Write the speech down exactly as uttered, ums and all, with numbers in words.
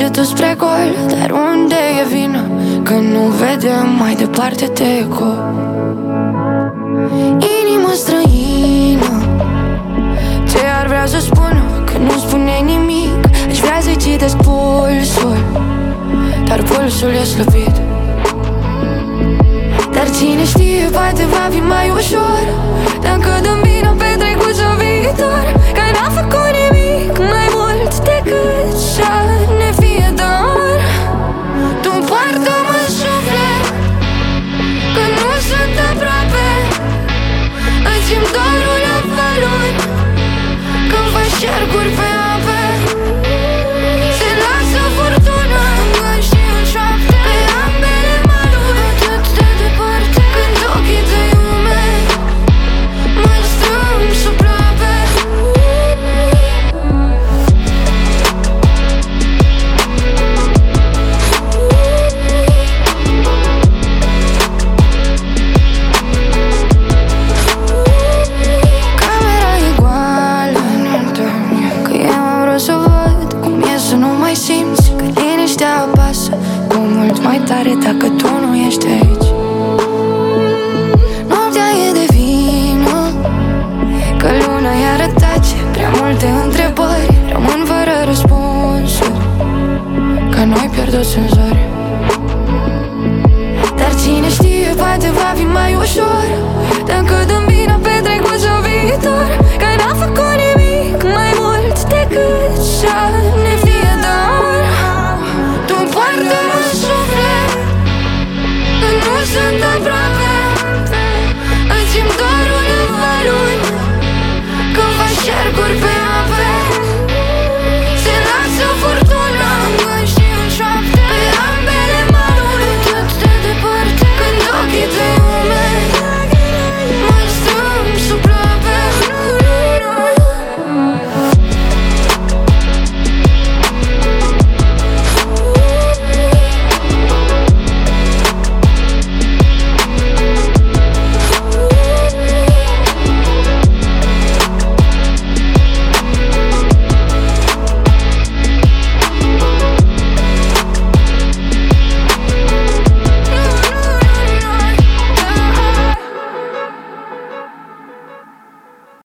degetul spre gol, dar unde e vina? Că nu vedem mai departe de eco. Inima străină, ce ar vrea să spună, că nu spune nimic. Aș vrea să-i citesc pulsul, dar pulsul e slăbit. Dar cine știe, poate va fi mai ușor dacă dăm vina pe trecut sau viitor.